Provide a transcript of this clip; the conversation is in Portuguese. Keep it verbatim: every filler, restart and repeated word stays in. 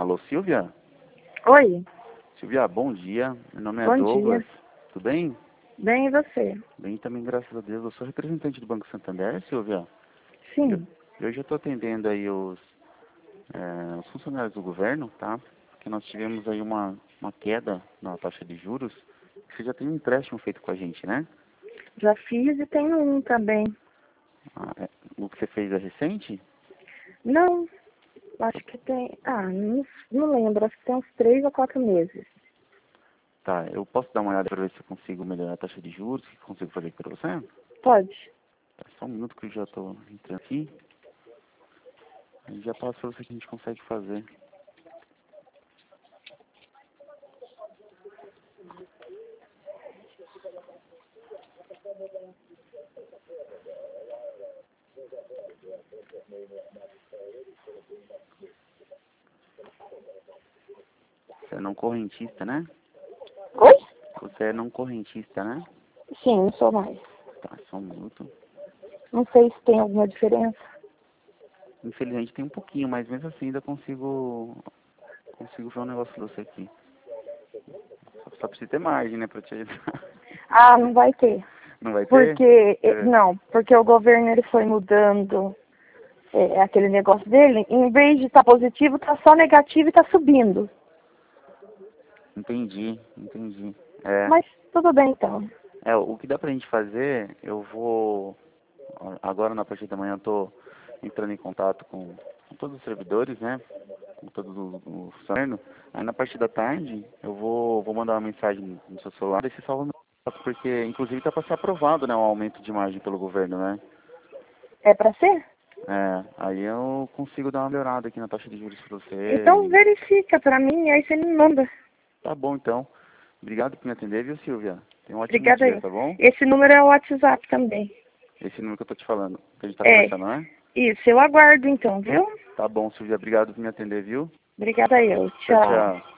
Alô, Silvia? Oi, Silvia, bom dia. Meu nome é bom Douglas. dia. Tudo bem? Bem, e você? Bem também, graças a Deus. Eu sou representante do Banco Santander, Silvia. Eu, Sim. eu já estou atendendo aí os, é, os funcionários do governo, tá? Porque nós tivemos aí uma, uma queda na taxa de juros. Você já tem um empréstimo feito com a gente, né? Já fiz e tenho um também. Ah, é, o que você fez é recente? Não, acho que tem... Ah, não, não lembro, acho que tem uns três ou quatro meses. Tá, eu posso dar uma olhada para ver se eu consigo melhorar a taxa de juros, o que eu consigo fazer para você? Pode? Tá, só um minuto que eu já estou entrando aqui. Aí já passo para você que a gente consegue fazer. Você é não correntista, né? Oi? Você é não correntista, né? Sim, não sou mais. Tá, só um minuto. Não sei se tem alguma diferença. Infelizmente tem um pouquinho, mas mesmo assim ainda consigo consigo ver um negócio pra você aqui. Só, só precisa ter margem, né, pra te ajudar. Ah, não vai ter. Não vai ter? Porque, eh, É, não, porque o governo ele foi mudando eh, aquele negócio dele. Em vez de estar positivo, tá só negativo e tá subindo. entendi, entendi. É, Mas tudo bem então. é, o que dá pra gente fazer, eu vou... Agora na partir da manhã eu tô entrando em contato com, com todos os servidores, né? Com todos os o governo. Aí na parte da tarde eu vou, vou mandar uma mensagem no seu celular e você salva meu contato, porque inclusive tá para ser aprovado, né, o aumento de margem pelo governo, né? É pra ser? É, aí eu consigo dar uma melhorada aqui na taxa de juros para você. Então E... verifica pra mim, aí você me manda. Tá bom então. Obrigado por me atender, viu, Silvia? Tenha um ótimo Obrigada dia, aí. tá bom? Esse número é o WhatsApp também. Esse número que eu tô te falando, que a gente tá É, conversando, né? isso, eu aguardo então, viu? Tá bom, Silvia. Obrigado por me atender, viu? Obrigada eu. Tchau, Tchau. tchau.